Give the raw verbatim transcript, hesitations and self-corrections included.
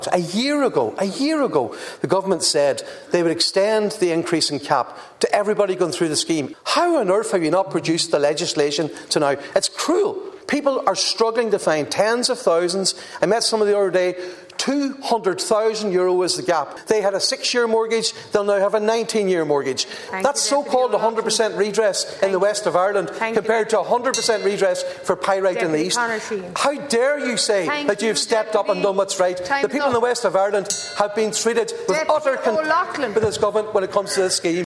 A year ago, a year ago, the government said they would extend the increase in cap to everybody going through the scheme. How on earth have you not produced the legislation to now? It's cruel. People are struggling to find tens of thousands. I met somebody the other day, two hundred thousand euro is the gap. They had a six-year mortgage, they'll now have a nineteen-year mortgage. Thank That's so-called one hundred percent redress Thank in the west of Ireland Thank compared to one hundred percent redress for pyrite in the east. Connor-Sheehan. How dare you say Thank that you've you, stepped up and done what's right? Time's The people up. in the west of Ireland have been treated with Deputy utter contempt O'Loughlin. by this government when it comes to this scheme.